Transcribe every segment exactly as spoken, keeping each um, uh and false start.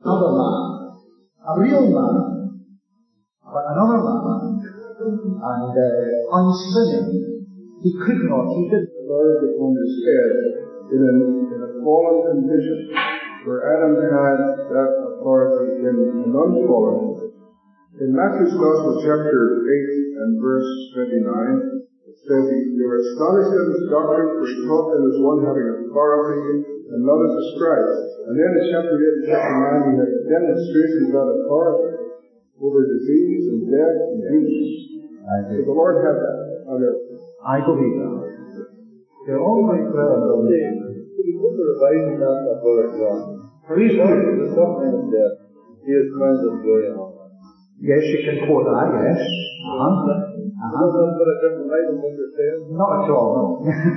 another man, a real man, but another man, and uh, unsinning. He could not, he didn't. Lord upon his head in a, in a fallen condition, where Adam had that authority in an unfallen condition. In Matthew's Gospel, chapter eight and verse twenty-nine, it says, "You are astonished at his doctrine, for he taught them as one having authority, and not as a scribe." And then in chapter eight and chapter nine, we have a demonstration of that authority over disease and death and demons. So the Lord had that on earth. I believe that. They're all very clever. Could you put the revising that that Brother John? Please do. The suffering of death, he is crowned with glory and honor. Yes, you can quote that, yes. Uh-huh. Uh-huh. Does that put a different light on what you're saying? Not at all, no.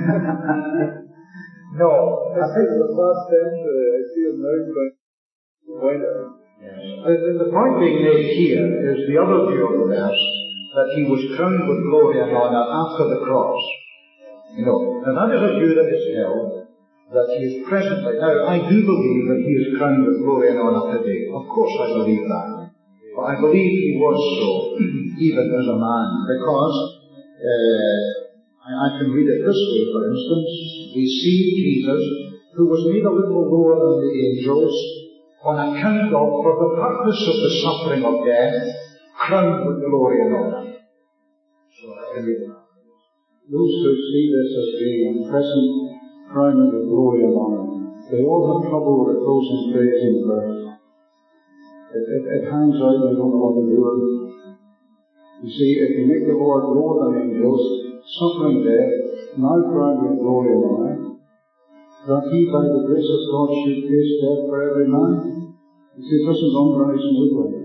No. I think in the past century, I see him now going wider. Yes. The, the point being made here is the other view of the verse, that he was crowned with glory and honor after the cross. You know, and that is a view that is held, that he is presently. Now, I do believe that he is crowned with glory and honor today. Of course I believe that. But I believe he was so, even as a man, because uh, I, I can read it this way, for instance. We see Jesus, who was made a little lower than the angels, on account of, for the purpose of the suffering of death, crowned with glory and honor. So I can read it. Those who see this as being present, crowned with glory and honor, they all have trouble with the closing phrase in the verse. It, it, it hangs out, they don't know what to do with it. You see, if you make the Lord lower than angels, suffering death, now crowned with glory and honor, that he by the grace of God should taste death for every man. You see, it doesn't run very smoothly.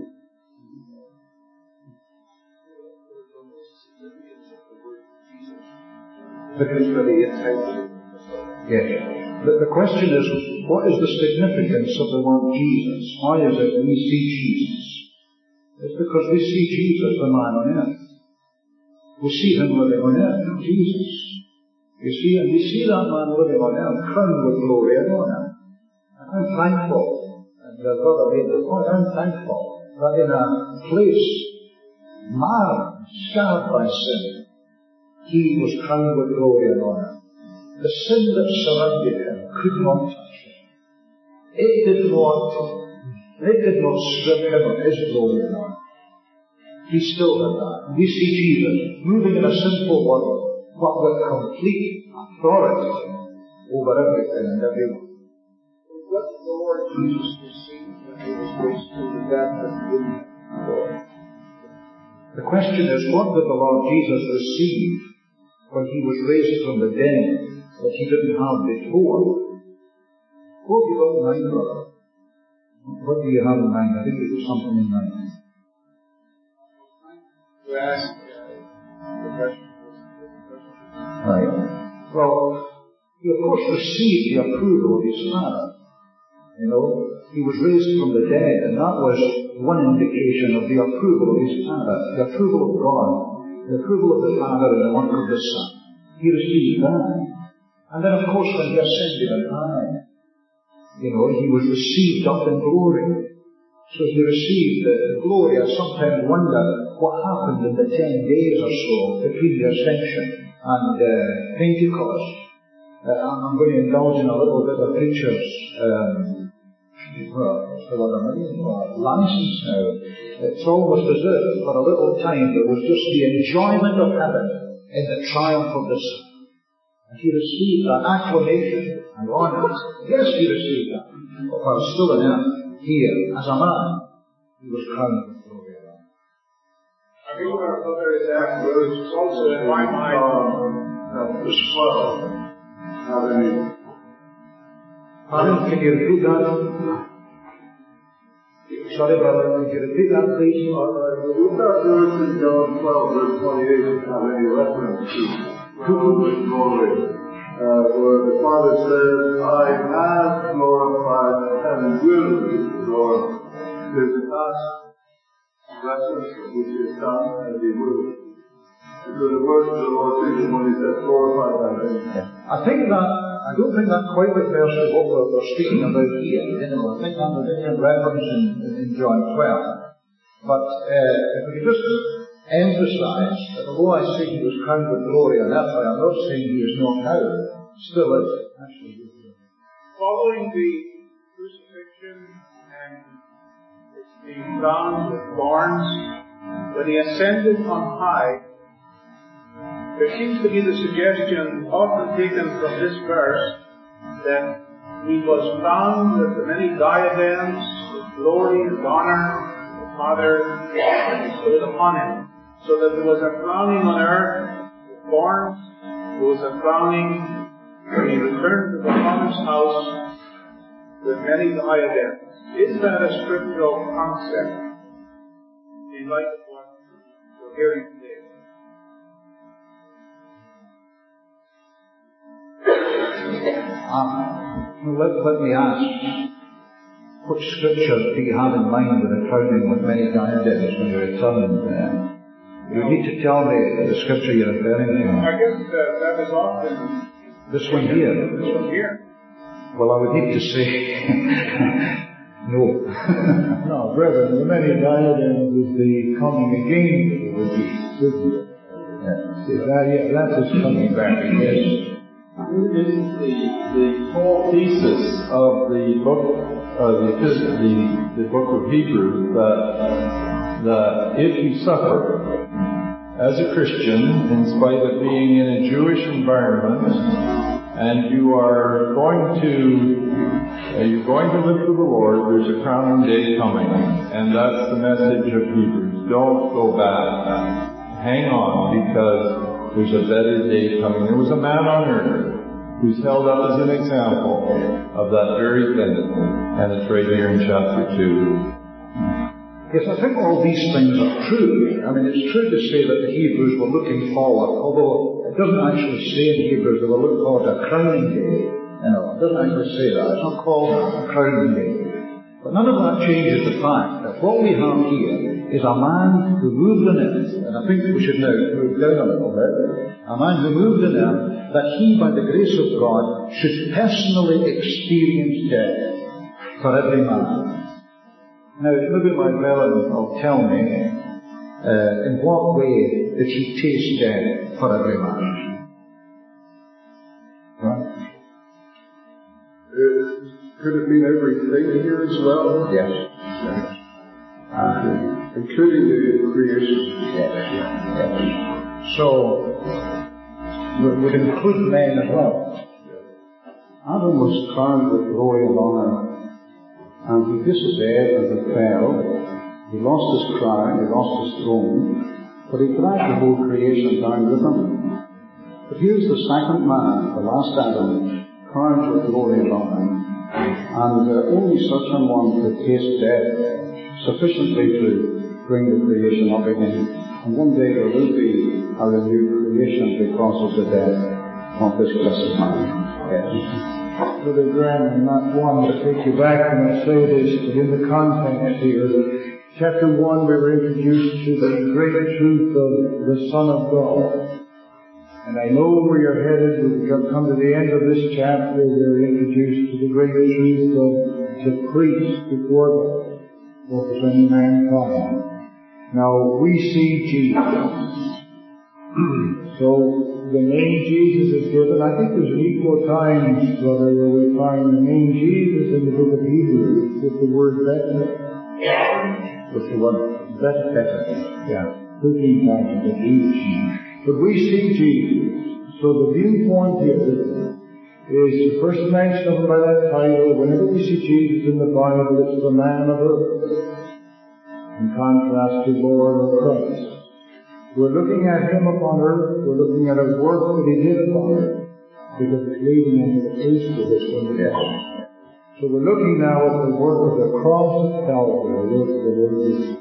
Because for the intent. Yes. The, the question is, what is the significance of the word Jesus? Why is it we see Jesus? It's because we see Jesus, the man on earth. We see him living on earth, Jesus. You see, and we see that man living on earth, crowned with glory and honor. And I'm thankful, and the brother made the point, I'm thankful that in a place marred, scarred by sin, he was crowned with glory and honor. The sin that surrounded him could not touch him. It did not, it did not strip him of his glory and honor. He still had that. We see Jesus moving in a sinful world, but with complete authority over everything and everyone. What did the Lord Jesus receive when he was raised to the death and didn't Lord? The question is, what did the Lord Jesus receive when he was raised from the dead that he didn't have before? What have you got in mind, brother? What do you have in mind? I think you have something in mind. You asked the question. Right. Well, he of course received the approval of his Father. You know, he was raised from the dead, and that was one indication of the approval of his Father, the approval of God, the approval of the Father and the work of the Son. He received that. And then of course when he ascended on high, you know, he was received up in glory. So he received the glory. I sometimes wonder what happened in the ten days or so between the ascension and uh, Pentecost. Uh, I'm going to indulge in a little bit of preacher's um, well, what's the word I'm looking for? License now. It's almost as if for a little time there was just the enjoyment of heaven in the triumph of the Son. And he received that acclamation and honor. Yes, he received that. But while still on earth, here, as a man, he was crowned with glory. I think our brother is asking, it's also in my mind, uh, as well. Have any? Pardon, can you repeat that? Sorry, brother, can you repeat that, please? Uh, would that verse in John twelve, verse twenty-eight, have any reference to crowned with glory? Uh, where the Father says, I have glorified and will glorify. There's a past reference which is done and he will. Because the words of the Lord Jesus when he said glorify that. I think that I don't think that quite refers to what we're, we're speaking about here. You know, I think that's a different reference in, in John twelve. But uh, if we could just emphasize that although I say he was crowned with glory on earth, I'm not saying he is not now. Still is. Actually, following the crucifixion and it's being crowned with thorns, when he ascended on high, there seems to be the suggestion, often taken from this verse, that he was crowned with the many diadems, with glory and honor, the Father put it upon him. So that there was a crowning on earth with thorns, there was a crowning when he returned to the Father's house with many diadems. Is that a scriptural concept in light of what we're hearing today? Um, let, let me ask, what scripture do you have in mind with a crowning with many diadems when you return? Uh, you need to tell me the scripture you're referring to. I guess uh, that is often... This one here? This one here. Well, I would need to say no. No, brethren, the many diadems is the coming again of Jesus, isn't it? Yeah. See, that, yeah, that is coming back again. Isn't the, the whole thesis of the book, uh, the, the, the book of Hebrews, that, that if you suffer as a Christian, in spite of being in a Jewish environment, and you are going to, uh, you're going to live for the Lord, there's a crowning day coming. And that's the message of Hebrews. Don't go back. Hang on, because there's a better day coming. There was a man on earth who's held up as an example of that very thing. And it's right here in chapter two. Yes, I think all these things are true. I mean, it's true to say that the Hebrews were looking forward, although it doesn't actually say in Hebrews they were looking forward to a crowning day. You know, it doesn't actually say that. It's not called a crowning day. But none of that changes the fact that what we have here is a man who moved on earth, and I think we should now move down a little bit, a man who moved on earth, that he, by the grace of God, should personally experience death for every man. Now, maybe my brethren will tell me, uh, in what way did he taste death for every man? Right? Uh, could it mean everything here as well? Yes. Yes. Uh, including the creation? Yes. Yes. So, we would include men as well. Adam was crowned with glory and honor. And he disobeyed and he fell. He lost his crown, he lost his throne, but he dragged the whole creation down with him. But here's the second man, the last Adam, crowned with glory and honor. And uh, only such an one could taste death sufficiently to bring the creation up again. And one day there will be a renewed creation because of the death of this blessed man. Yes. Brother Graham, I'm not one to take you back when I say this, but in the context here, chapter one, we were introduced to the great truth of the Son of God. And I know where you're headed. We've come to the end of this chapter. We're introduced to the great truth of the priest before God, representing mankind. Now, we see Jesus. So, the name Jesus is given. I think there's an equal times, brother, where we find the name Jesus in the book of Hebrews with the word Bethlehem. With the word Bethlehem. Yeah. Thirteen times in each. But we see Jesus. So the viewpoint here is the first mention of him by that title. Whenever we see Jesus in the Bible, it's the man of earth. In contrast to Lord or Christ. We're looking at him upon earth, we're looking at his work that he did upon earth, because it's leading into the priesthood that's going to come. So we're looking now at the work of the cross of Calvary, the work of the Lord Jesus.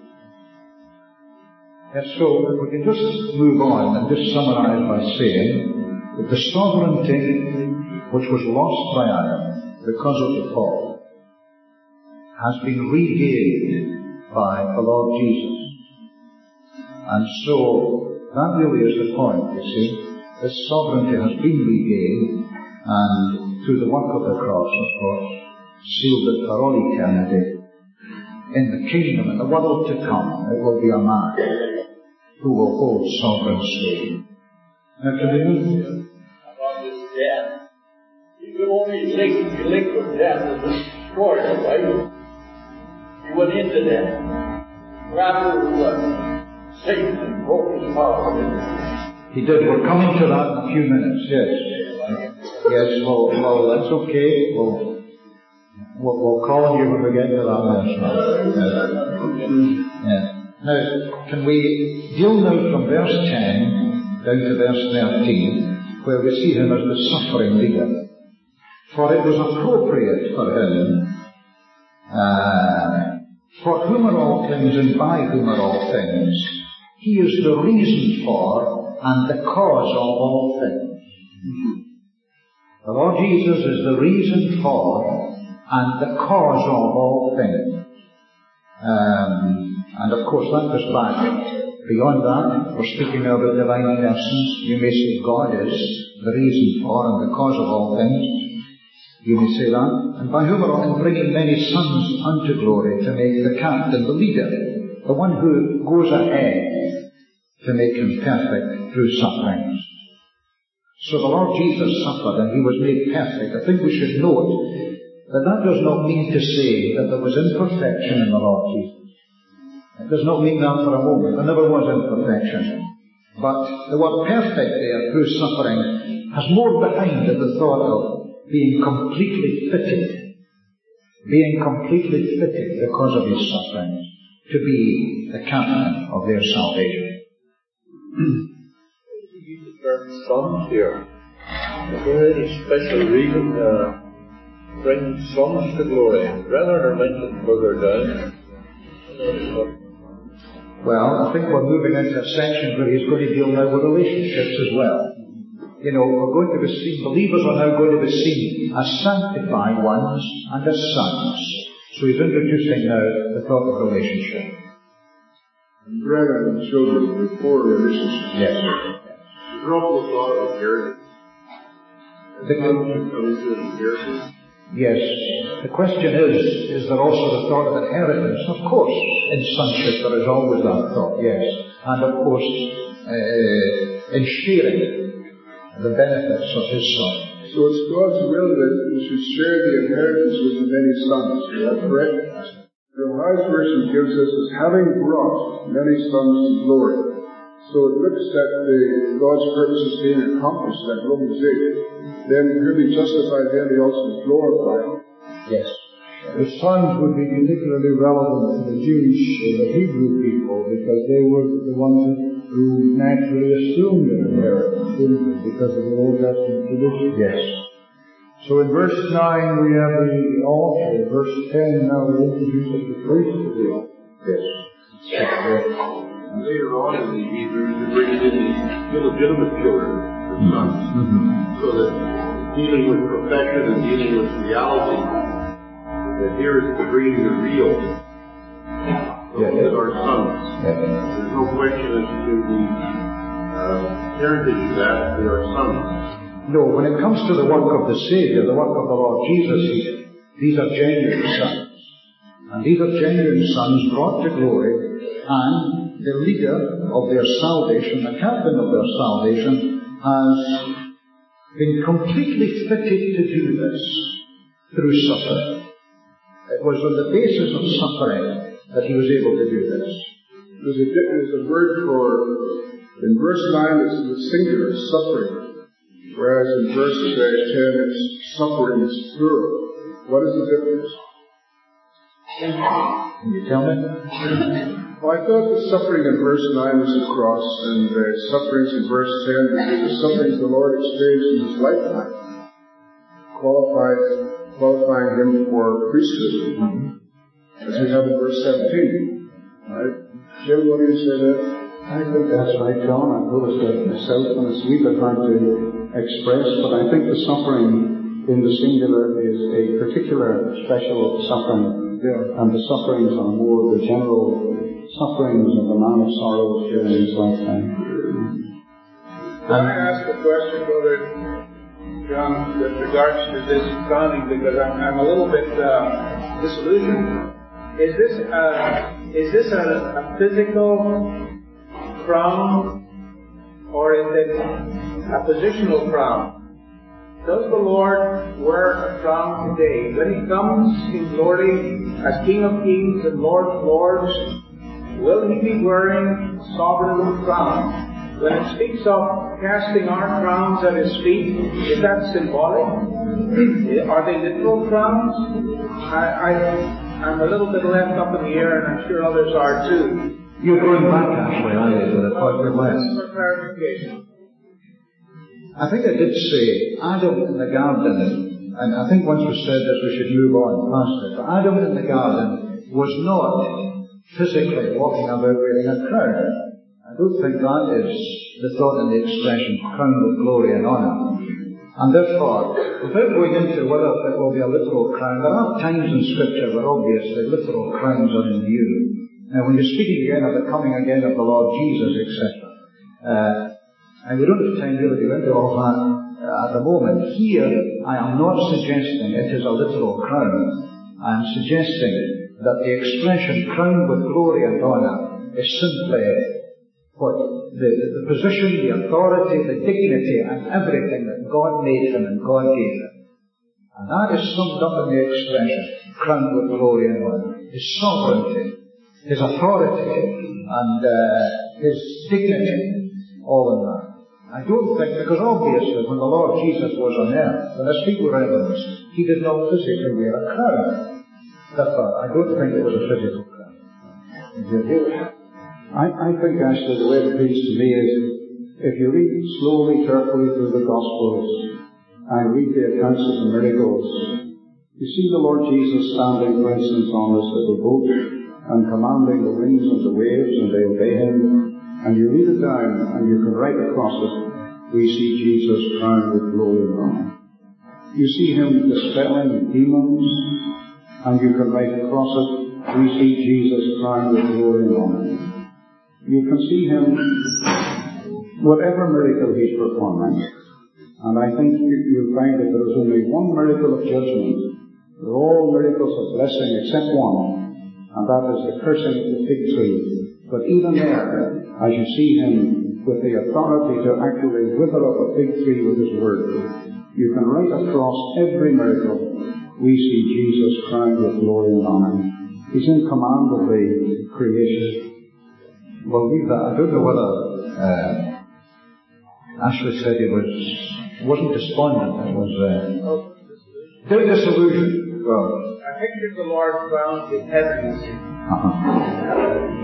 Yes, so if we can just move on and just summarize by saying that the sovereignty which was lost by Adam because of the fall has been regained by the Lord Jesus. And so, that really is the point, you see. This sovereignty has been regained, and through the work of the cross, of course, sealed it for all eternity. In the kingdom, in the world to come, it will be a man who will hold sovereign sway. Now, to the end, about this death, you could only link, link with death as a destroyer, right? He went into death. Rather than Satan and broke his power, didn't he? He did. We're coming to that in a few minutes, yes. Yes, well, well that's okay. We'll, we'll, we'll call on you when we get to that verse. Yes. Yes. Now, can we deal now from verse ten down to verse thirteen, where we see him as the suffering leader. For it was appropriate for him, uh, for whom are all things and by whom are all things. He is the reason for and the cause of all things. The Lord Jesus is the reason for and the cause of all things. Um, and of course that goes back beyond that. We're speaking now about divine persons. You may say God is the reason for and the cause of all things. You may say that. And by whom are all bringing many sons unto glory, to make the captain, the leader, the one who goes ahead to make him perfect through sufferings. So the Lord Jesus suffered and he was made perfect. I think we should note that that does not mean to say that there was imperfection in the Lord Jesus. It does not mean that for a moment. There never was imperfection. But the word perfect there, through suffering, has more behind it the thought of being completely fitted, being completely fitted because of his sufferings, to be the captain of their salvation. You use the term sons here. Is there any special reason uh, bringing sons to glory? Brethren are mentioned further down. Well, I think we're moving into a section where he's going to deal now with relationships as well. You know, we're going to be seen, believers are now going to be seen as sanctified ones and as sons. So he's introducing now the thought of relationship. And brethren and children before relationship. Yes. Is there also a thought of inheritance? The, inheritance? yes. The question is, is there also the thought of inheritance? Of course, in sonship there is always that thought, yes. And of course, uh, in sharing the benefits of his son. So it's God's will that we should share the inheritance with the many sons. Is that correct? The Revised Version gives us as having brought many sons to glory. So it looks that the God's purpose is being accomplished, like Romans eight. Then he'll be justified, then he also is glorified. Yes. The sons would be particularly relevant to the Jewish uh, Hebrew people because they were the ones who naturally assumed an inheritance, didn't they, because of the Old Testament tradition. Yes. So in verse nine we have the altar. Verse ten now it introduces the priesthood. Yes. And later on in the Hebrews, they bring it in the illegitimate children, the sons. Mm-hmm. So that dealing with perfection and dealing with reality, that here is the bringing the real. Yes. Those are sons. Yes. There's no question as to the uh, heritage of that, they are sons. No, when it comes to the work of the Saviour, the work of the Lord Jesus here, these are genuine sons. And these are genuine sons brought to glory, and the leader of their salvation, the captain of their salvation, has been completely fitted to do this through suffering. It was on the basis of suffering that he was able to do this. There's a, there's a word for, in verse nine it's the singular, suffering. Whereas in verse ten it's suffering, it's plural. What is the difference? Can you tell me? Well, I thought the suffering in verse nine was the cross, and the sufferings in verse ten are the sufferings the Lord experienced in his lifetime, qualified, qualifying him for priesthood, mm-hmm. as we have in verse seventeen. Right? Jim, what do you say there? I think that's right, John. I've noticed that myself, and it's a wee bit hard to express, but I think the suffering in the singular is a particular special suffering, yeah. and the sufferings are more the general sufferings of the man of sorrows during his lifetime. Can I ask a question, Brother? John, with regards to this crowning, because I'm, I'm a little bit uh, disillusioned. Is this uh, is this a, a physical crown, or is it a positional crown? Does the Lord wear a crown today? When He comes in glory as King of Kings and Lord of Lords, will He be wearing a sovereign crown? When it speaks of casting our crowns at His feet, is that symbolic? Are they literal crowns? I, I, I'm a little bit left up in the air, and I'm sure others are too. You're going back, actually, are you, to the point of For clarification. I think I did say Adam in the garden, and I think once we said this we should move on past it, but Adam in the garden was not physically walking about wearing a crown. I don't think that is the thought in the expression crowned with glory and honour. And therefore, without going into whether it will be a literal crown, there are times in Scripture where obviously literal crowns are in view. Now when you're speaking again of the coming again of the Lord Jesus, et cetera, uh, and we don't have time really to go into all that uh, at the moment. Here, I am not suggesting it is a literal crown. I am suggesting that the expression crowned with glory and honour is simply what the, the, the position, the authority, the dignity and everything that God made him and God gave him. And that is summed up in the expression crowned with glory and honour. His sovereignty, His authority and uh, His dignity, all in that. I don't think, because obviously when the Lord Jesus was on earth, when I speak with reverence, He did not physically wear a crown. Therefore, I don't think it was a physical crown. I, I think actually the way it appeals to me is, if you read slowly, carefully through the Gospels, and read the accounts of the miracles, you see the Lord Jesus standing, for instance, on this little boat, and commanding the winds and the waves, and they obey Him. And you read it down, and you can write across it, we see Jesus crowned with glory and honor. You see Him dispelling demons, and you can write across it, we see Jesus crowned with glory and honor. You can see Him, whatever miracle He's performing, and I think you, you'll find that there is only one miracle of judgment. They're all miracles of blessing except one, and that is the cursing of the fig tree. But even there, as you see Him with the authority to actually wither up a fig tree with His word, you can write across every miracle, we see Jesus crowned with glory and honour. He's in command of the creation. Well, leave that. I don't know whether uh, Ashley said he was, wasn't despondent, it was uh, oh, disillusioned. Well, I pictured the Lord crowned in heavens. Uh-huh.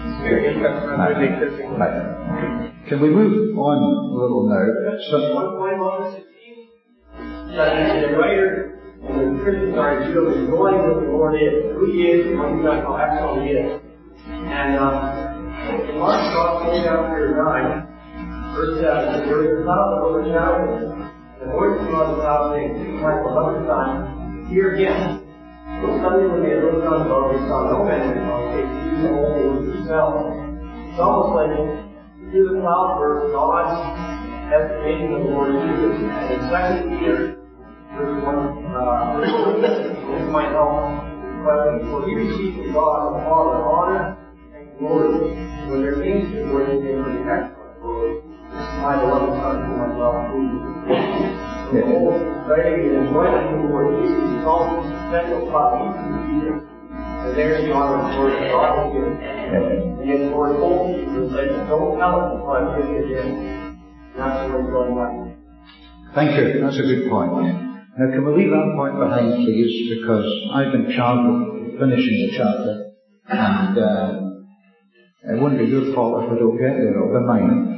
Right. Can we move on a little now? So, one point on this that the writer and the Christians are Judah is knowing who the Lord is, who He is, and what He does, how excellent He is. And uh, in Mark's Gospel, chapter nine, verse seven, there was a cloud that overshadowed them. The voice came out of the cloud saying, "Speak like the mother's son, here again." Suddenly when they looked on above, they saw no man in the cloud, they see only with Himself. It's almost like through the cloud verse, God's estimation of the Lord Jesus. And in Second Peter, verse one, uh, verse one, this might help. But for He received from God the Father honor and glory when their names were in the excellent glory. My beloved Son, whom I love, who the whole writing is right in the Lord Jesus. It's all special copy of Jesus. And there's the honor of the Lord God will give. And yet the Lord told Jesus that don't tell it until I give it again. That's the way it's going on. Thank you. That's a good point. Now, can we leave that point behind, please? Because I've been charged with finishing the chapter, and uh, it won't be your fault if we don't get there. It'll be mine.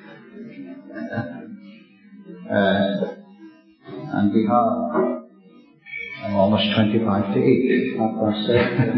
Uh, and we have I'm almost twenty-five to eight. Half past seven.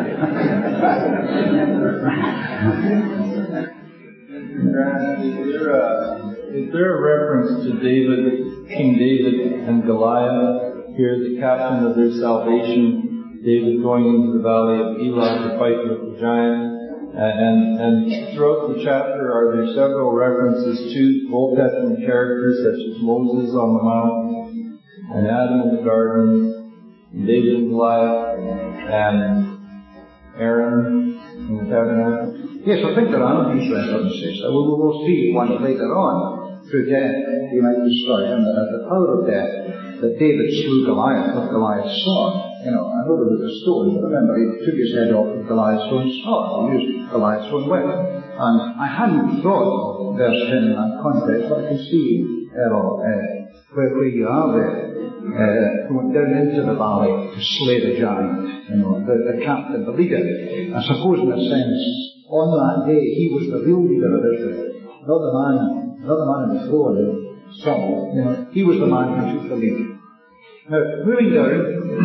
Is there a, is there a reference to David, King David and Goliath? Here, the captain of their salvation, David going into the valley of Elah to fight with the giant, And, and throughout the chapter are there several references to Old Testament characters such as Moses on the mount, and Adam in the garden, and David and Goliath, and Aaron in the tabernacle. Yes, I think there are these references. We will see one later on. Through death, he might destroy him. At the power of death, that David slew Goliath with Goliath's sword. You know, I know there was a stone, but remember, he took his head off with Goliath's own sword. He used Goliath's own weapon. And I hadn't thought of verse ten in that context, but I can see, Errol, uh, where, where you are there, uh, going down into the valley to slay the giant, you know, the, the captain, the leader. I suppose in a sense, on that day, he was the real leader of Israel, not the man Not the man in the throne, Saul. You know, he was the man who took the lead. Now, moving down,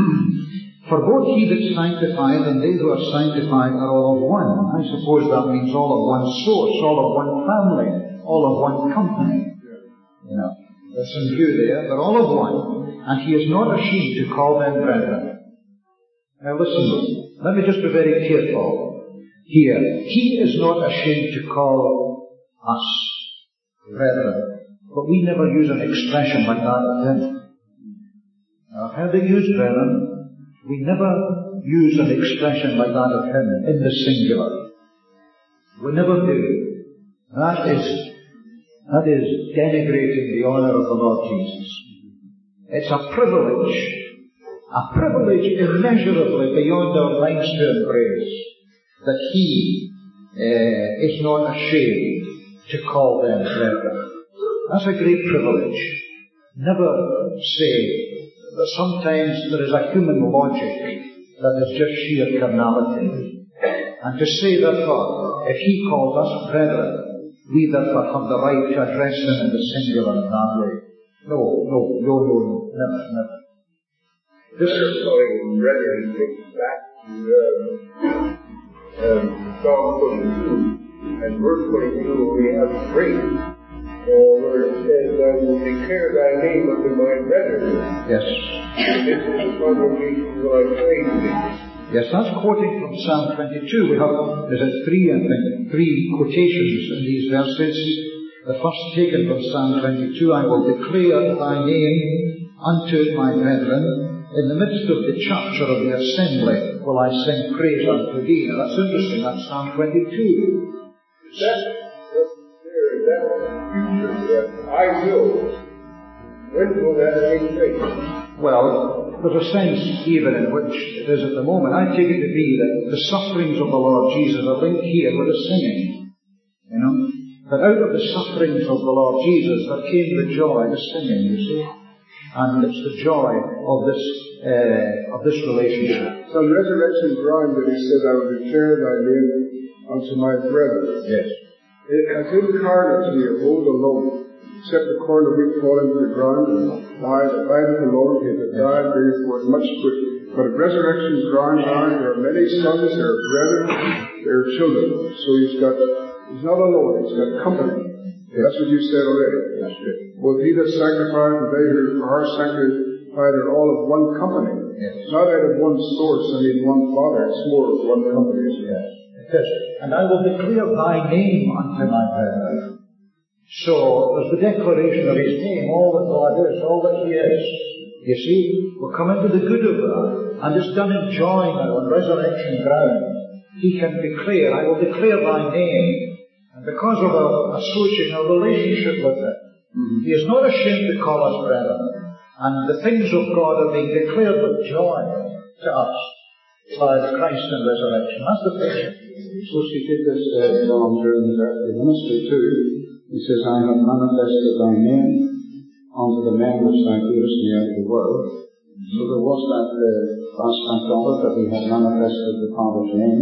for both he that sanctified and they who are sanctified are all of one. I suppose that means all of one source, all of one family, all of one company. You know, there's some view there, but all of one. And he is not ashamed to call them brethren. Now listen, let me just be very careful here. He is not ashamed to call us brethren. But we never use an expression like that of him. Now, I've heard it used, brethren. We never use an expression like that of him in the singular. We never do. That is, that is denigrating the honor of the Lord Jesus. It's a privilege, a privilege immeasurably beyond our minds to embrace, that he uh, is not ashamed to call them brethren. That's a great privilege. Never say that sometimes there is a human logic that is just sheer carnality. And to say therefore, if he calls us brethren, we therefore have the right to address them in the singular in that way. No, no, no, no, no, never, never. This is calling brethren takes back to uh, um, Psalm twenty-two. And verse twenty-two, we have great, uh, where it says, I will declare thy name unto my brethren. Yes. And this is the congregation will I praise thee. Yes, that's quoting from Psalm twenty-two. We have, there's a three, I think, three quotations in these verses. The first taken from Psalm twenty-two, I will declare thy name unto my brethren. In the midst of the church or of the assembly will I sing praise unto thee. Now that's interesting, that's Psalm twenty-two. That, there, that future, that I will. When will that take place? Well, there's a sense even in which it is at the moment. I take it to be that the sufferings of the Lord Jesus are linked here with the singing. You know? That out of the sufferings of the Lord Jesus there came the joy, the singing, you see. And it's the joy of this uh, of this relationship. So on resurrection ground that he said, I will declare thy name unto my brethren. Yes. It has incarnate here, hold alone, except the corn of wheat fall into the ground and died, abideth alone, he that died, brings forth much fruit. But at resurrection's ground, there are many sons, there are brethren, there are children. So he's got, he's not alone, he's got company. Yes. That's what you said already. That's true. Both he that sanctified and they who are sanctified are all of one company. Yes. Not out of one source and in one Father, it's more of one company. Yes. And I will declare thy name unto my brethren. So, there's the declaration of his name, all that God is, all that he is. You see, we're coming to the good of that. And it's done in joy now, on resurrection ground. He can declare, I will declare thy name. And because of our association, our relationship with it, mm-hmm. he is not ashamed to call us brethren. And the things of God are being declared with joy to us by Christ and resurrection. That's the picture. So she did this uh, John during the earthly ministry too. He says, I have manifested thy name unto the men which thou gavest me out of the world. So there was that uh, aspect of it that he had manifested the Father's name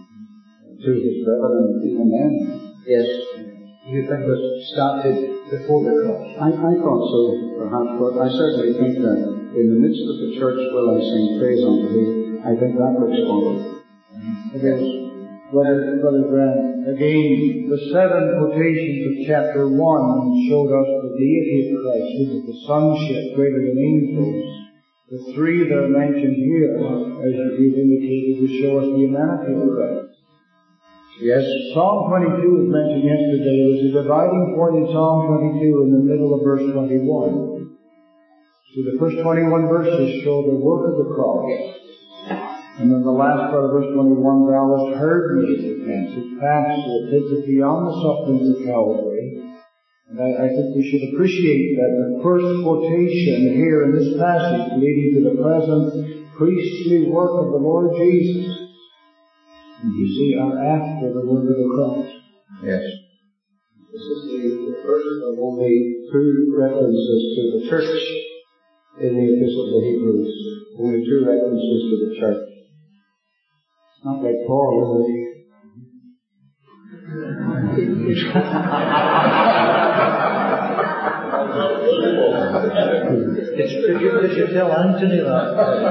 to his brethren even then. Yes. You think this started before the cross? I, I thought so, perhaps, but I certainly think that in the midst of the church will I sing praise unto thee. I think that looks forward. It is. Brother, Brother Grant, again, the seven quotations of chapter one showed us the deity of Christ, who is the sonship greater than angels. The three that are mentioned here, as you've indicated, to show us the humanity of Christ. Yes, Psalm twenty-two was mentioned yesterday. There's a dividing point in Psalm twenty-two in the middle of verse twenty-one. See, the first twenty-one verses show the work of the cross. And then the last part of verse twenty-one, thou hast heard me, it passed, it takes it beyond the sufferings of Calvary. And I, I think we should appreciate that the first quotation here in this passage leading to the present priestly work of the Lord Jesus, you see, are after the work of the cross. Yes. This is the, the first of only two references to the church in the Epistle to the Hebrews. Only two references to the church. It's not like Paul, is it? It's, did, you, did you tell Anthony that?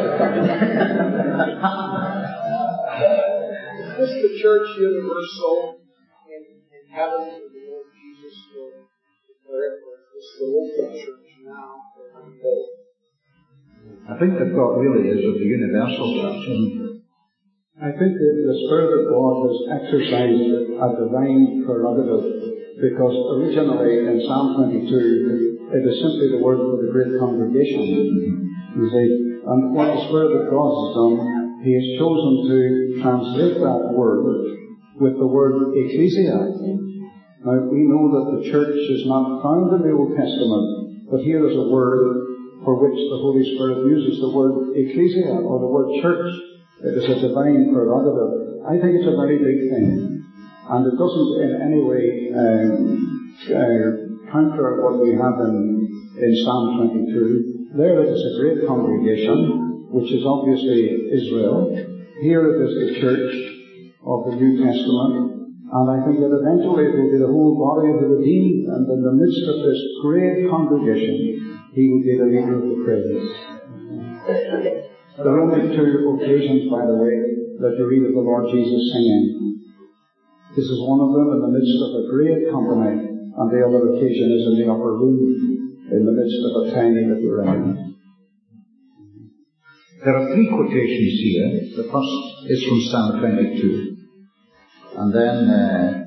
Is the church universal in, in heaven where the Lord Jesus will declare it, or is the local church now or both? I think the thought really is of the universal church, isn't it? I think that the Spirit of God has exercised a divine prerogative, because originally in Psalm twenty-two it is simply the word for the great congregation. You see, and what the Spirit of God has done, He has chosen to translate that word with the word ecclesia. Now, we know that the church is not found in the Old Testament, but here is a word for which the Holy Spirit uses the word ecclesia, or the word church. It is a divine prerogative. I think it's a very big thing. And it doesn't in any way um, uh, counter what we have in, in Psalm twenty-two. There it is a great congregation, which is obviously Israel. Here it is the church of the New Testament. And I think that eventually it will be the whole body of the redeemed, and in the midst of this great congregation, He will be the leader of the praise. There are only two occasions, by the way, that you read of the Lord Jesus singing. This is one of them in the midst of a great company, and the other occasion is in the upper room, in the midst of a tiny little room. There are three quotations here. The first is from Psalm twenty-two. And then, uh,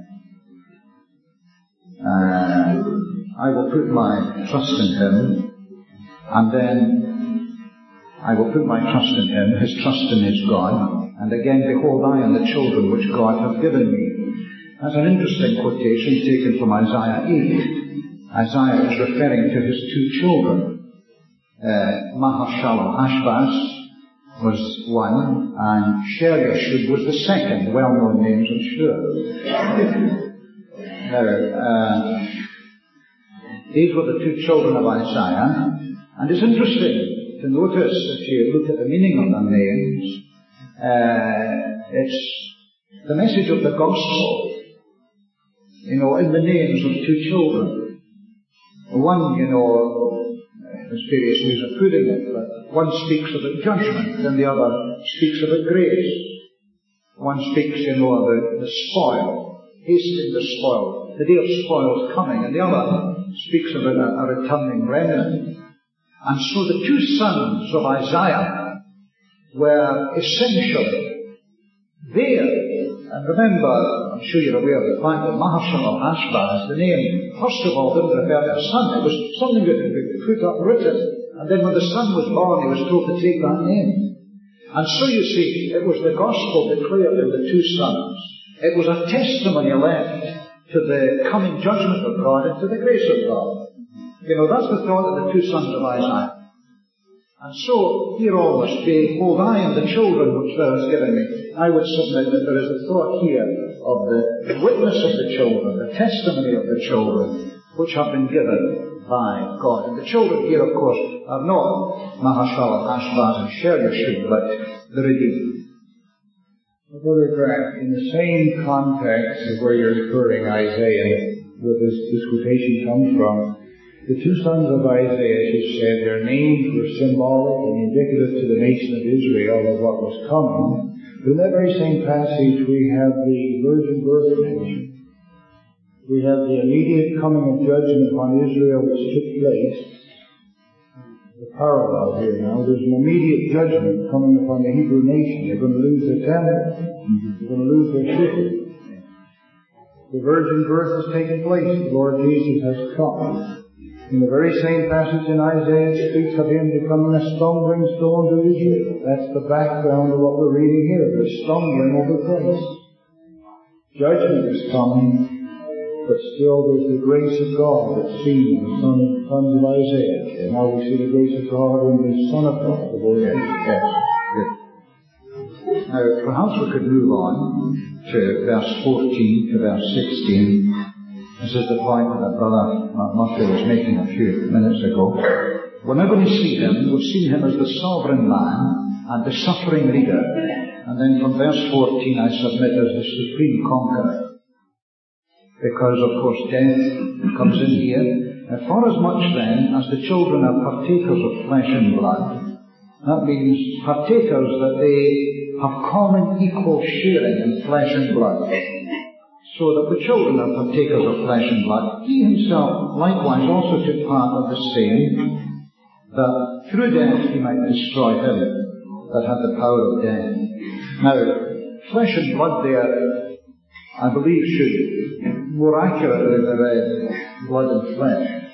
uh, I will put my trust in Him. And then, I will put my trust in Him. His trust in His God. And again, behold, I and the children which God hath given me. That's an interesting quotation taken from Isaiah eight. Isaiah is referring to his two children. Uh, Maher-shalal-hash-baz was one, and Sher-Yashub was the second, well-known names, I'm sure. Now, uh, these were the two children of Isaiah, and it's interesting to notice, if you look at the meaning of their names, uh, it's the message of the gospel, you know, in the names of two children. One, you know, there's various ways of putting it, but one speaks about judgment, and the other speaks about grace. One speaks, you know, about the spoil, hastening the spoil, the day of spoil is coming, and the other speaks about a, a returning remnant. And so the two sons of Isaiah were essentially there. And remember, I'm sure you're aware of the fact that Maher-shalal-hash-baz, the name, first of all, didn't refer to a son. It was something that had been put up written. And then when the son was born, he was told to take that name. And so you see, it was the gospel declared in the two sons. It was a testimony left to the coming judgment of God and to the grace of God. You know, that's the thought of the two sons of Isaiah. And so, here all must be, behold, I and the children which thou hast given me. I would submit that there is a thought here of the witness of the children, the testimony of the children, which have been given by God. And the children here, of course, are not Maher-shalal-hash-baz and Sher-Yashub, but the redeemed. Brother Grant, in the same context of where you're referring Isaiah, where this, this quotation comes from, the two sons of Isaiah, as you said, their names were symbolic and indicative to the nation of Israel of what was coming. But in that very same passage, we have the virgin birth mentioned. We have the immediate coming of judgment upon Israel which took place. The parallel here now, there's an immediate judgment coming upon the Hebrew nation. They're going to lose their temple. They're going to lose their city. The virgin birth has taken place. The Lord Jesus has come. In the very same passage in Isaiah, it speaks of Him becoming a stumbling stone to Israel. That's the background of what we're reading here. They're stumbling over Christ. Judgment is coming, but still there's the grace of God that's seen in the Son of, sons of Isaiah. Now we see the grace of God in the Son of God, the Lord Jesus. Yes, yes. Now, perhaps we could move on to verse fourteen to verse sixteen. This is the point that Brother Murphy was making a few minutes ago. We're now going to see Him. We'll see Him as the sovereign man and the suffering leader. And then from verse fourteen, I submit, as the supreme conqueror. Because, of course, death comes in here. And for as much then as the children are partakers of flesh and blood, that means partakers that they have common equal sharing in flesh and blood. So that the children are partakers of flesh and blood. He himself likewise also took part of the same, that through death he might destroy him that had the power of death. Now, flesh and blood there, I believe, should more accurately be read blood and flesh.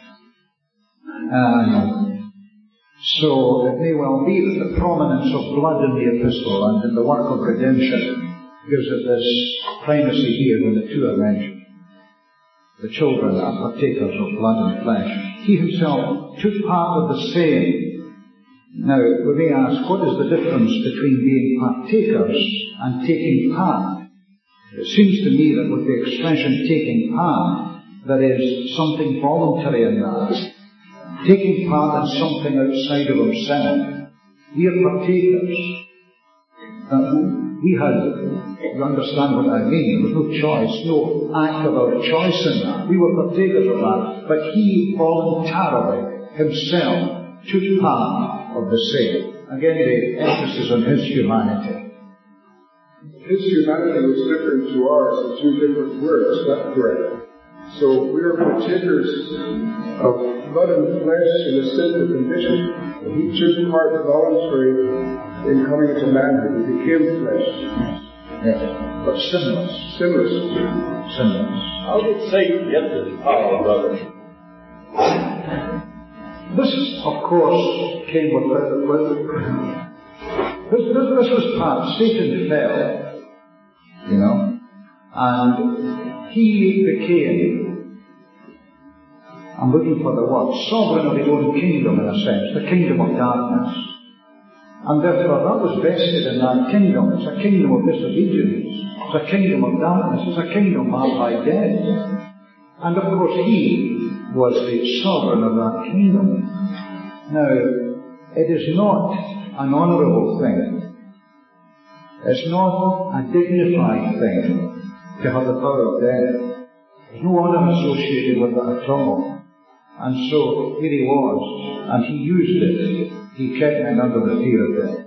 Um, so it may well be that the prominence of blood in the epistle and in the work of redemption gives it this primacy here when the two are mentioned. The children are partakers of blood and flesh. He himself took part of the same. Now, we may ask, what is the difference between being partakers and taking part? It seems to me that with the expression taking part, there is something voluntary in that. Taking part in something outside of himself. We are partakers. Uh, we had, you understand what I mean, there was no choice, no act of our choice in that. We were partakers of that, but he voluntarily, himself, took part of the same. Again, the emphasis on his humanity. His humanity was different to ours in two different words, that's correct. So we are partakers of blood and flesh in a sinful condition. He took part voluntarily in coming to manhood. He became flesh. Yes, but sinless. Sinless. Sinless. How did Satan get this power, brother? This, of course, came with, with this, this, this was part. Satan fell, you know, and he became, I'm looking for the word, sovereign of his own kingdom in a sense, the kingdom of darkness. And therefore that was vested in that kingdom. It's a kingdom of disobedience. It's a kingdom of darkness. It's a kingdom marked by death. And of course he was the sovereign of that kingdom. Now, it is not an honourable thing. It's not a dignified thing to have the power of death. There's no honour associated with that at all. And so here he was, and he used it. He kept men under the fear of death.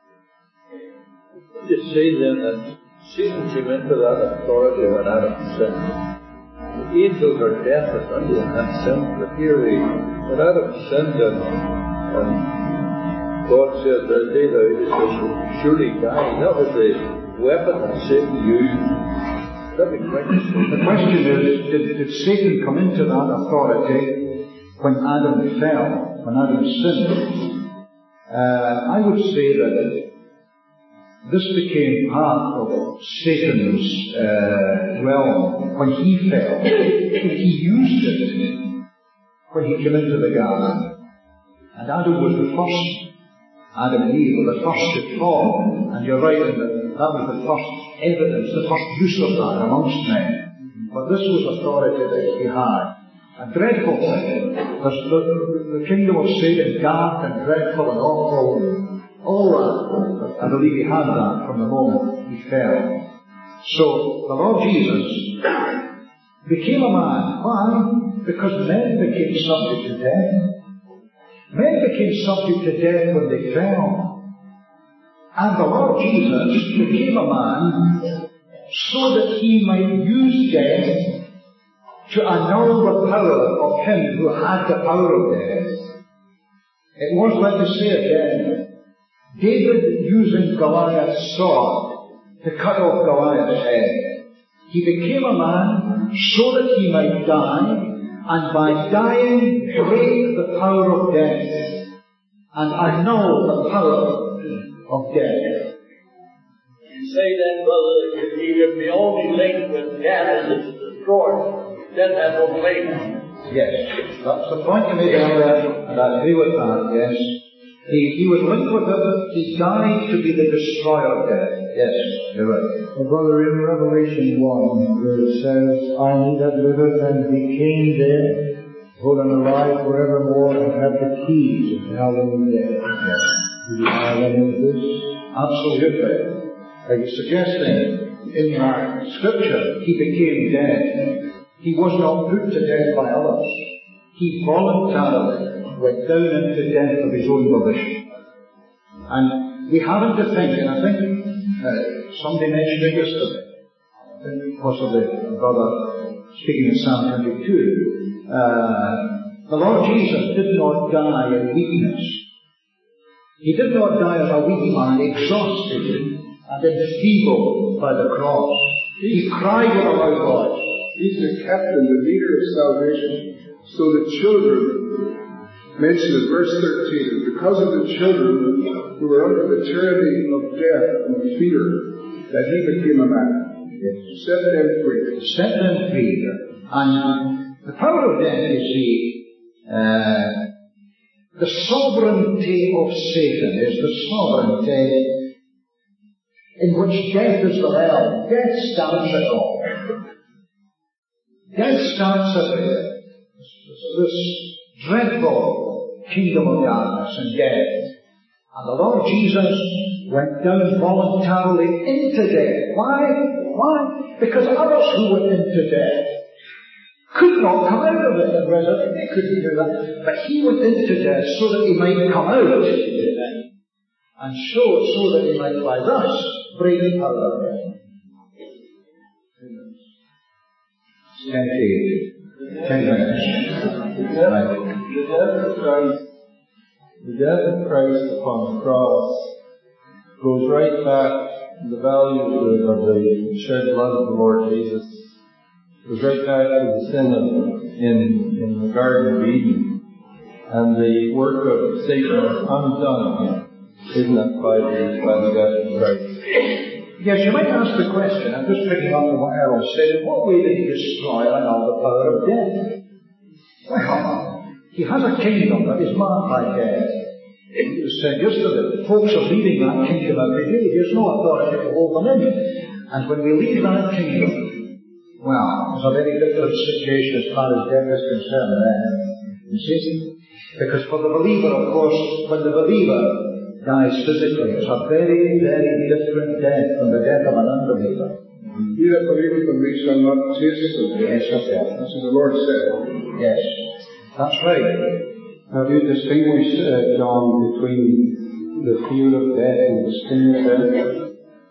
You see then that Satan came into that authority when Adam sinned. The angels are death and under that sin. But here he, when Adam sinned and, and God said, the day thou shalt surely die, that was the weapon that Satan used. That'd be quite interesting. The question is, did, did Satan come into that authority when Adam fell, when Adam sinned? Uh, I would say that this became part of Satan's uh, realm when he fell. He used it when he came into the garden. And Adam was the first. Adam and Eve were the first to fall. And you're right in that that was the first evidence, the first use of that amongst men. But this was authority that he had. A dreadful thing. There's the, the kingdom of Satan, dark and dreadful and awful, and all that. I believe he had that from the moment he fell. So the Lord Jesus became a man. Why? Because men became subject to death. Men became subject to death when they fell. And the Lord Jesus became a man so that he might use death to annul the power of him who had the power of death. It was, let me say again, David using Goliath's sword to cut off Goliath's head. He became a man and so that he might die, and by dying break the power of death, and annul the power of death. You say then, brother, that if he would be only linked with death and it's destroyed, death has no claim. Yes, that's the point you made earlier, and I agree with that, yes. He, he was linked with it, he died to be the destroyer of death. Yes, you're right. Well, brother, in Revelation one, where it says, I he that liveth and became dead, hold and alive forevermore, and have the keys of hell and death. Yes. Do you have any of this? Absolutely. Are you suggesting in that scripture he became dead? He was not put to death by others. He voluntarily went down into death of his own volition. And we haven't to think, and I think uh, somebody mentioned it yesterday, I think possibly a brother speaking of Psalm twenty-two, uh, the Lord Jesus did not die in weakness. He did not die as a weak man, exhausted and enfeebled by the cross. He cried with a loud voice. He's the captain, the leader of salvation. So the children, mentioned in verse thirteen, because of the children who were under the tyranny of death and fear, that he became a man. Yes. Set them free. Set them free. And the power of death, you see, uh, the sovereignty of Satan is the sovereignty in which death is the realm. Death stands at all. Death stands at the, this dreadful kingdom of darkness and death. And the Lord Jesus went down voluntarily into death. Why? Why? Because others who went into death could not come out of it and resurrect. They couldn't do that. But he went into death so that he might come out and show it so that he might by thus break the power of death. Ten eight. Ten minutes. The death of Christ, the death of Christ upon the cross goes right back to the value of the, of the shed blood of the Lord Jesus. It goes right back to the sin of, in, in the Garden of Eden. And the work of Satan is undone, isn't it, by the, by the death of Christ? Yes, you might ask the question, I'm just picking up on what Errol said, in what way did he destroy and all the power of death? Well, he has a kingdom that is marked by death. It was said yesterday, folks are leaving that kingdom every day. There's no authority to hold them in. And when we leave that kingdom, well, it's a very different situation as far as death is concerned then. You see? Because for the believer, of course, when the believer dies physically, it's a very, very different death from the death of an unbeliever. He that believeth on me shall not taste of death. Yes, that's it. That's what the Lord said. Yes, that's right. Have you distinguished, uh, John, between the fear of death and the sting of death?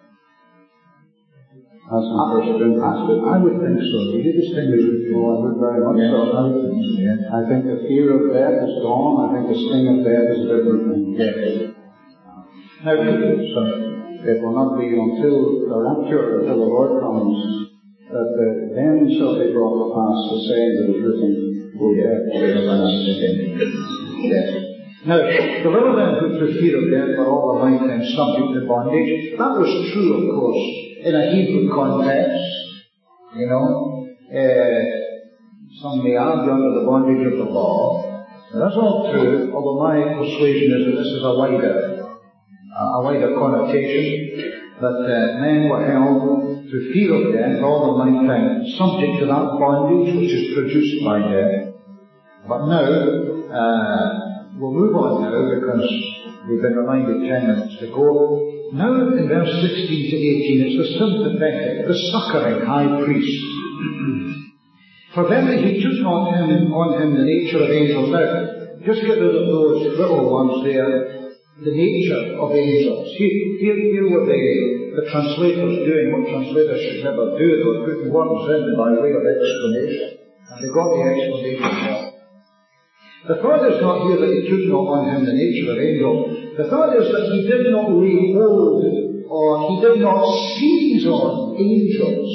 As in First Corinthians. I would think so. Do you distinguish between? Oh, I would very much yes, so. I would think so, yes. I think the fear of death is gone. I think the sting of death is a different thing. Yes. Now, sorry. It will not be until the rapture, until the Lord comes, that the, then shall be brought to pass the saying that is written, O death, yes. Now, the little men who through fear of death were all the lifetime subject to bondage, that was true, of course, in a Hebrew context. You know, uh, some may argue under the bondage of the law. Now, that's all true, although my persuasion is that this is a wider a wider connotation, that uh, men were held through fear of death all their lifetime, subject to that bondage which is produced by death. But now, uh, we'll move on now because we've been reminded ten minutes to go. Now in verse sixteen to eighteen, it's the sympathetic, the succouring high priest. For verily he took not him, on him the nature of angels. Now, just get rid of those little ones there. The nature of angels. Here, here, here were the, the translators doing what translators should never do. They were putting words in by way of explanation. And they got the explanation wrong. The thought is not here that he took not on him the nature of angels. The thought is that he did not lay hold or he did not seize on angels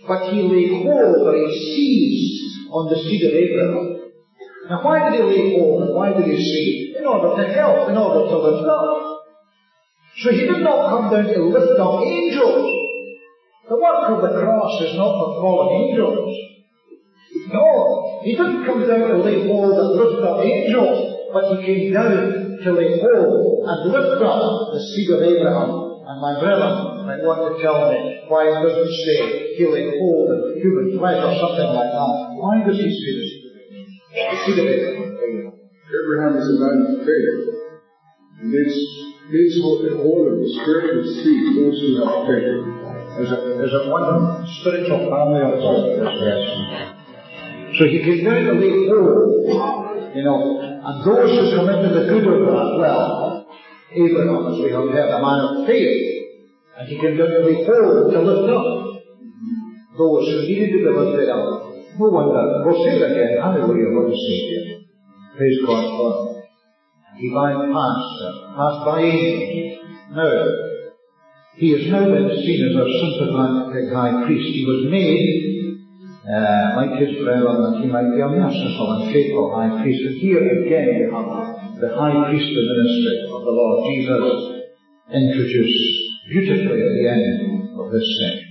but he laid hold, or he seized on the seed of Abraham. Now why did he lay hold, and why did he seize? In order to help, in order to lift up. So he did not come down to lift up angels. The work of the cross is not for fallen angels. No, he didn't come down to lay hold and lift up angels, but he came down to lay hold and lift up the seed of Abraham. And my brethren might want to tell me why it doesn't say he laid hold of human flesh or something like that. Why does he say this? The seed of Abraham. Abraham is a man of faith. And this lays hold of the spiritual seed, those who have faith. There's a, there's a one spiritual family on this, yes. So he came down to lay hold, you know, and those who come into the good of that, well, Abraham, as we have heard, a man of faith, and he came down to lay hold to lift up those who needed to be lifted up. No wonder, we'll say it again, hallelujah, Lord and Savior. Praise God for it. He bypassed, passed by angels. Now, he is now then seen as our sympathetic high priest. He was made, uh, like his brethren, that he might be a merciful and faithful high priest. And here again we have the high priestly ministry of the Lord Jesus introduced beautifully at the end of this section.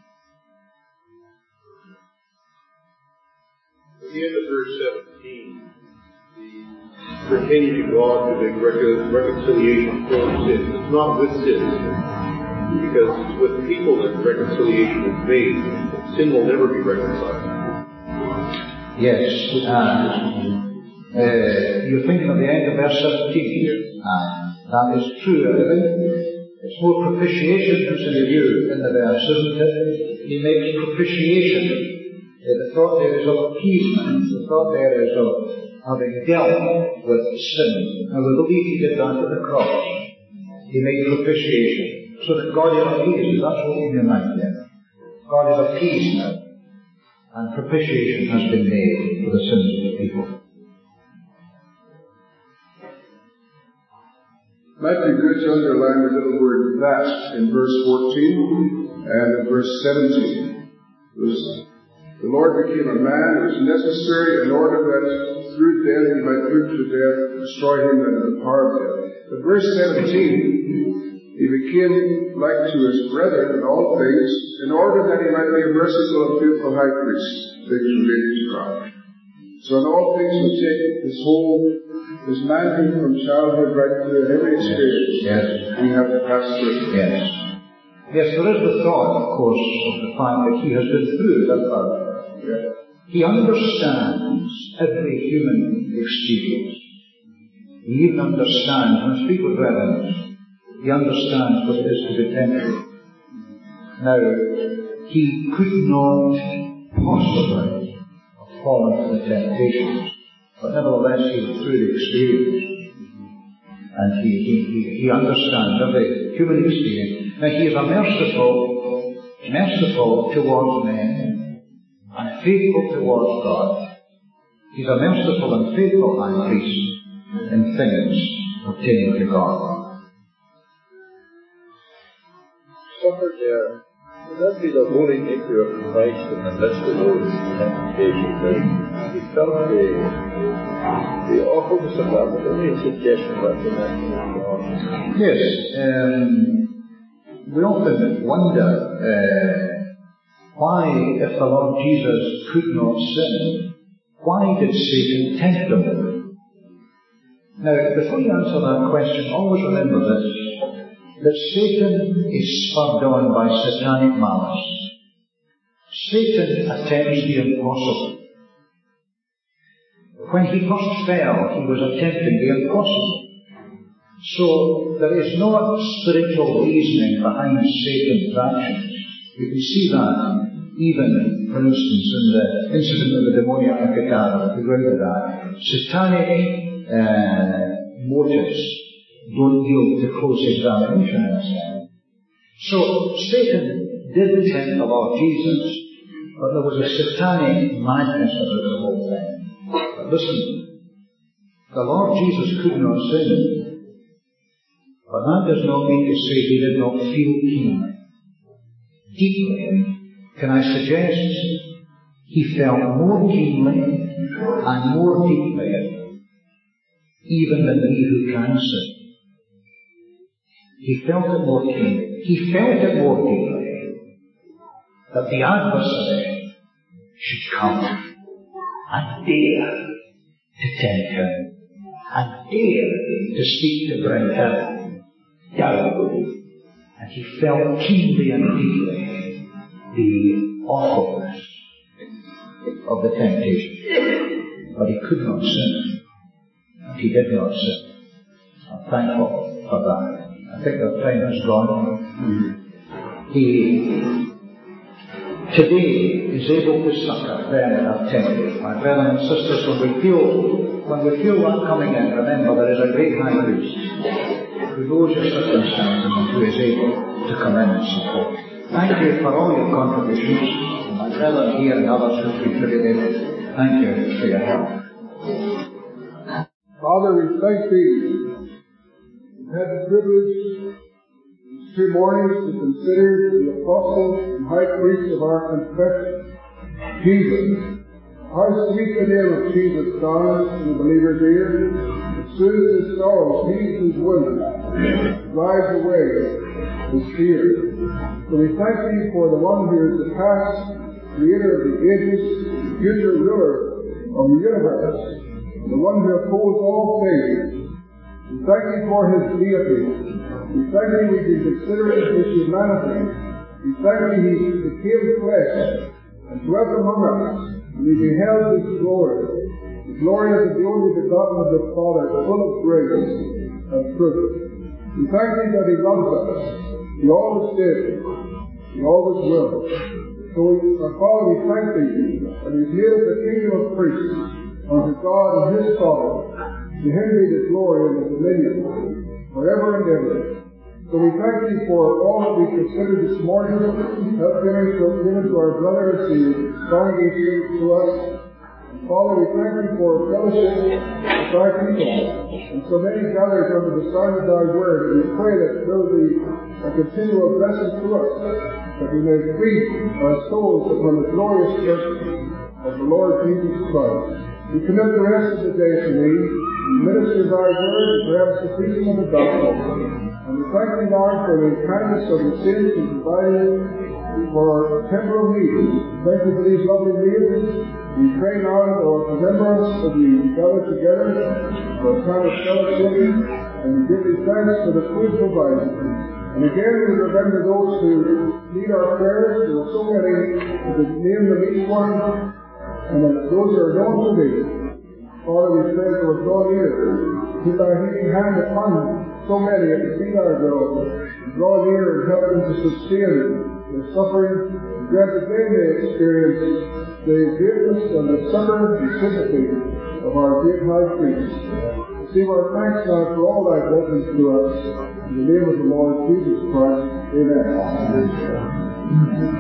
At the end of verse seventeen, the pertaining to God to make recon- reconciliation for sins. It's not with sins, because it's with people that reconciliation is made. Sin will never be reconciled. Yes, uh, Uh, you're thinking of the end of verse seventeen here. Aye. That is true. I think it's more propitiation that's in view in the verse, isn't it? He makes propitiation. Uh, the thought there is of appeasement. The thought there is of having dealt with sin. Now we believe he did that at the cross. He made propitiation. So that God is appeased. That's what we in mind there. God is appeased now. And propitiation has been made for the sins of the people. Might be good to underline the little word that in verse fourteen and in verse seventeen. It was, the Lord became a man. It was necessary in order that through death he might put to death, destroy him and the power of death. But verse seventeen, he became like to his brethren in all things, in order that he might be a merciful and faithful high priest, things related to God. So in all things we take his whole, his manhood from childhood right through every experience. Yes. We have to pass through. Yes. Yes, there is the thought, of course, of the fact that he has been through that part. Yeah. He understands every human experience. He even understands, when I speak with reverence, he understands what it is to be tempted. Now, he could not possibly have fallen to the temptations, but nevertheless he was through the experience. And he, he, he, he understands every human experience. Now he is a merciful, merciful towards men, and faithful towards God. He's a merciful and faithful high priest in things pertaining to God. Suffered there. Would that be the holy nature of Christ in the midst of those temptations? He felt the, the awfulness of that. Was there any suggestion about the nature of God? Yes, um, we often wonder uh, why, if the Lord Jesus could not sin, why did Satan tempt him? Now, before you answer that question, always remember this, that Satan is spurred on by satanic malice. Satan attempts the impossible. When he first fell, he was attempting the impossible. So there is not spiritual reasoning behind Satan's actions. You can see that even, for instance, in the incident of the demoniac in Qatar, if we go into that. Satanic uh, motives don't yield to close examination in a sense. So Satan did tempt the Lord Jesus, but there was a satanic madness about the whole thing. But listen, the Lord Jesus could not sin, but that does not mean to say he did not feel keenly, deeply, can I suggest he felt more keenly and more deeply even than we who can sin. He felt it more keenly. He felt it more deeply that the adversary should come and dare to tempt him and dare to seek to bring him down. And he felt keenly and deeply the awfulness of the temptation. But he could not sin. And he did not sin. I'm thankful for that. I think our time has gone. He today is able to succor them that are tempted. My brethren and sisters, when we feel when we feel that coming in, remember there is a great high priest who knows your circumstances and who is able to come in and support. Thank you for all your contributions. And my brethren here and others who contributed, thank you for your help. Father, we thank Thee. We've had the privilege these two mornings to consider the apostle and high priest of our confession, Jesus. How sweet the name of Jesus sounds in the believer's ear. As soon as his sorrow heals his wounds, drives away his fear. So we thank Thee for the one who is the past creator of the ages, the future ruler of the universe, the one who upholds all things. We thank Thee for his deity. We thank Thee we can consider his humanity. We thank Thee he became flesh and dwelt among us. And we beheld his glory, the glory of the only begotten of the Father, full of grace and truth. We thank Thee that he loves us. He always did. He always will. So, we, our Father, we thank Thee that He's made us a kingdom of priests unto God and His Father. To Him be the glory and the dominion forever and ever. So we thank Thee for all that we considered this morning. Help giving to our brothers the song they sing to us. And Father, we thank Thee for fellowship with Thy people. And so many gathered under the sound of Thy word. And we pray that there will be a continual blessing to us, that we may feed our souls upon the glorious church of the Lord Jesus Christ. We commit the rest of the day to Thee. Minister Thy word and perhaps the preaching of the gospel. And we thank Thee, Lord, for the kindness of the saints and provided for temporal needs. Thank Thee for these lovely meals. We pray now for remembrance as we gather together for a time of fellowship, and we give Thee thanks for the food provided. And again we remember those who need our prayers. There are so many, we name them each one, and those who are known to Thee. Father, we pray for a draw near. Put Thy healing hand upon so many at the feet our God. Draw near and help them to sustain their suffering. Grant that they may experience the greatness and the succor and sympathy of our great high priest. Receive our thanks now for all Thy blessings to us. In the name of the Lord Jesus Christ. Amen.